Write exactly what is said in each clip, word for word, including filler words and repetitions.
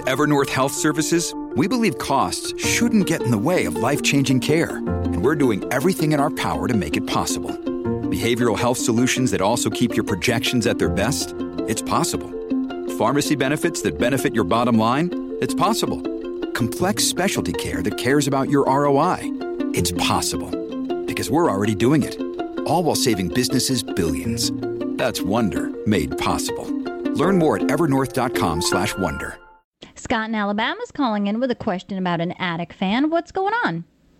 Evernorth Health Services, we believe costs shouldn't get in the way of life-changing care, and we're doing everything in our power to make it possible. Behavioral health solutions that also keep your projections at their best? It's possible. Pharmacy benefits that benefit your bottom line? It's possible. Complex specialty care that cares about your R O I? It's possible. Because we're already doing it. All while saving businesses billions. That's Wonder made possible. Learn more at evernorth.com slash wonder. Scott in Alabama is calling in with a question about an attic fan. What's going on?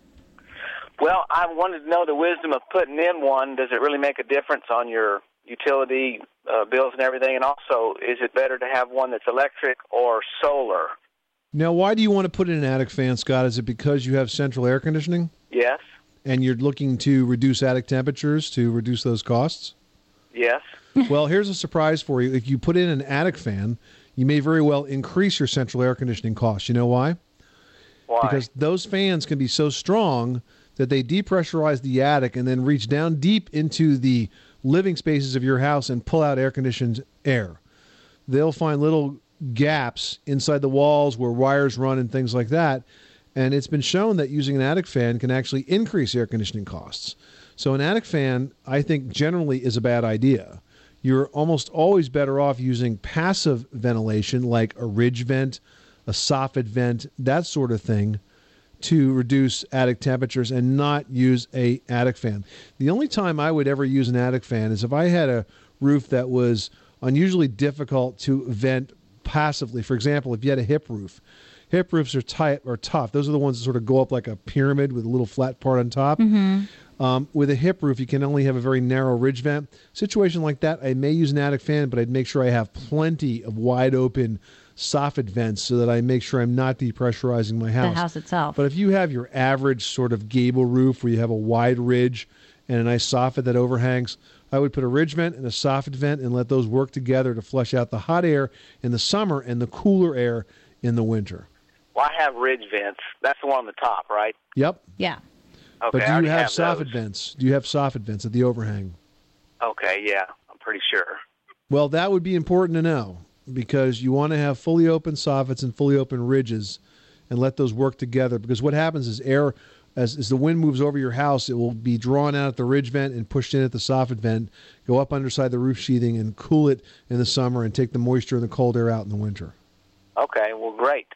Well, I wanted to know the wisdom of putting in one. Does it really make a difference on your utility uh, bills and everything? And also, is it better to have one that's electric or solar? Now, why do you want to put in an attic fan, Scott? Is it because you have central air conditioning? Yes. And you're looking to reduce attic temperatures to reduce those costs? Yes. Well, here's a surprise for you. If you put in an attic fan, you may very well increase your central air conditioning costs. You know why? Why? Because those fans can be so strong that they depressurize the attic and then reach down deep into the living spaces of your house and pull out air-conditioned air. They'll find little gaps inside the walls where wires run and things like that. And it's been shown that using an attic fan can actually increase air conditioning costs. So an attic fan, I think, generally is a bad idea. You're almost always better off using passive ventilation like a ridge vent, a soffit vent, that sort of thing, to reduce attic temperatures and not use a attic fan. The only time I would ever use an attic fan is if I had a roof that was unusually difficult to vent passively. For example, if you had a hip roof. Hip roofs are tight or tough. Those are the ones that sort of go up like a pyramid with a little flat part on top. Mm-hmm. Um, with a hip roof, you can only have a very narrow ridge vent. Situation like that, I may use an attic fan, but I'd make sure I have plenty of wide open soffit vents so that I make sure I'm not depressurizing my house. The house itself. But if you have your average sort of gable roof where you have a wide ridge and a nice soffit that overhangs, I would put a ridge vent and a soffit vent and let those work together to flush out the hot air in the summer and the cooler air in the winter. Well, I have ridge vents. That's the one on the top, right? Yep. Yeah. Okay, But I do already you have, have soffit those. vents? Do you have soffit vents at the overhang? Okay, yeah, I'm pretty sure. Well, that would be important to know because you want to have fully open soffits and fully open ridges and let those work together. Because what happens is air, as, as the wind moves over your house, it will be drawn out at the ridge vent and pushed in at the soffit vent, go up underside the roof sheathing and cool it in the summer and take the moisture and the cold air out in the winter. Okay, well, great.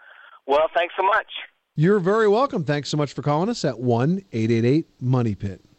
Well, thanks so much. You're very welcome. Thanks so much for calling us at one eight eight eight money pit.